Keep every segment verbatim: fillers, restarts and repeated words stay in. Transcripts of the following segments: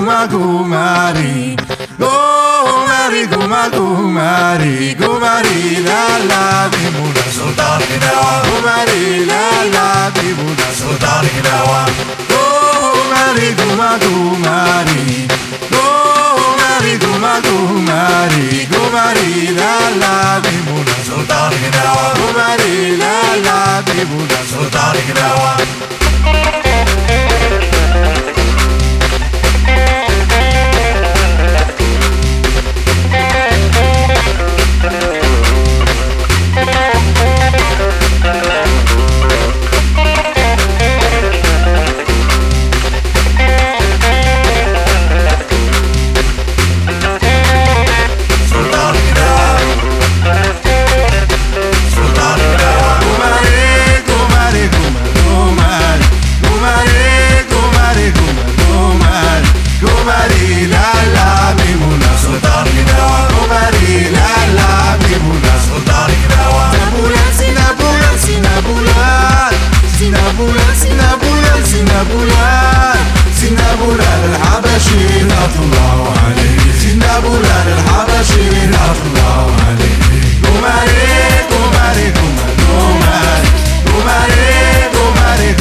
Guma Gumari, Gumari, Guma Gumari, Gumari, la la, Dimuna Sultan Ginawa, Gumari, la la, Dimuna Sultan Ginawa, Gumari, Guma Gumari, Gumari, Guma Gumari, Gumari, la la, Dimuna Sultan Ginawa, Gumari, la la, Dimuna Sultan Ginawa. سنابولان الحبشي رضي الله عليه سنابولان الحبشي رضي الله عليه قمري قمري قمر قمري قمري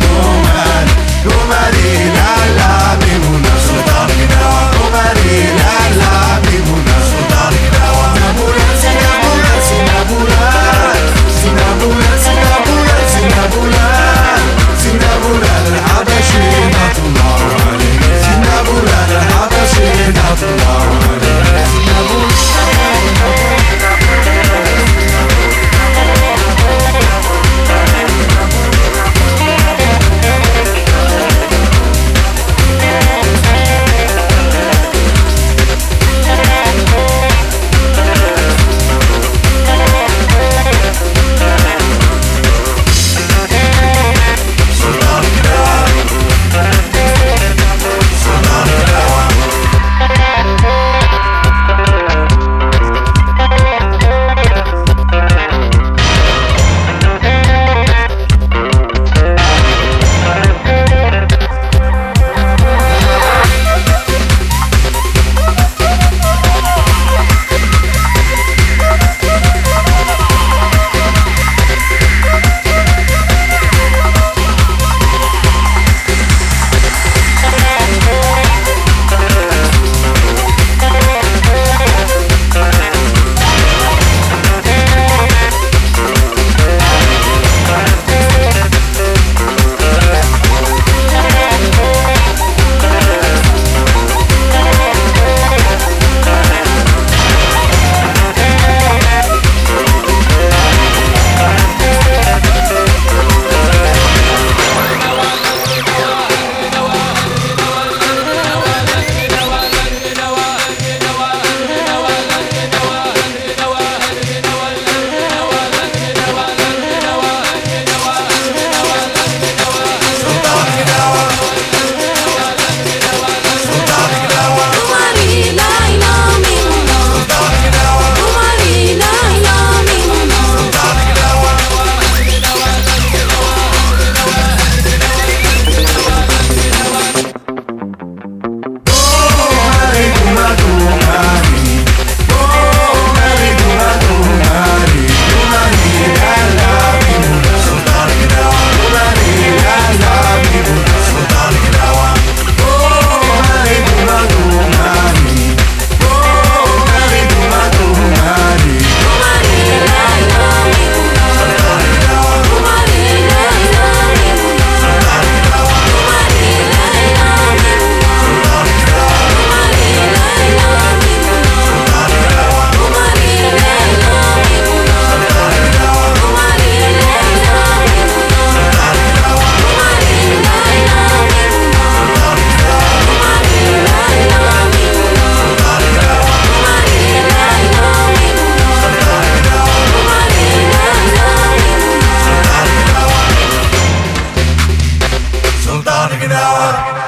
قمر قمري لا لا بمنا سلطان قناوة قمري لا لا بمنا سلطان قناوة سنابولان سنابولان سنابولان سنابولان سنابولان سنابولان الحبشي رضي الله عليه سنابولان الحبشي رضي الله عليه Sultan Ginawa.